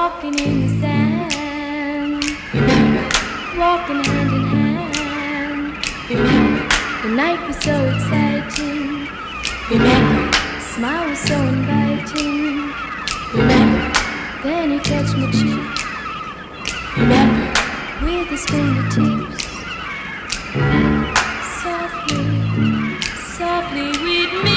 walking in the sand, walking hand in hand. The night was so exciting, smile was so inviting. Then he touched my cheek with his fingertips, softly, softly with me.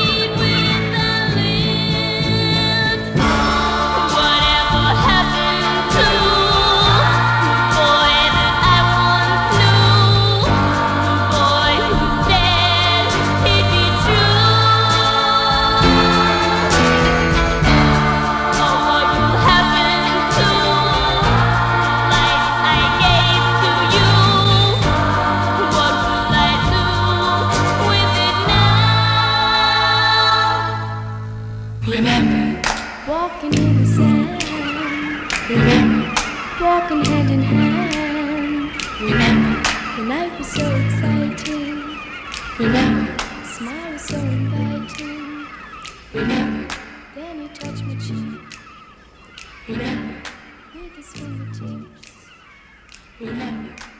Remember, walking in the sand. remember, Walking hand in hand. remember, The night was so exciting. remember, Smile was so inviting. remember, Then he touched my cheek remember, with his fingertips. remember.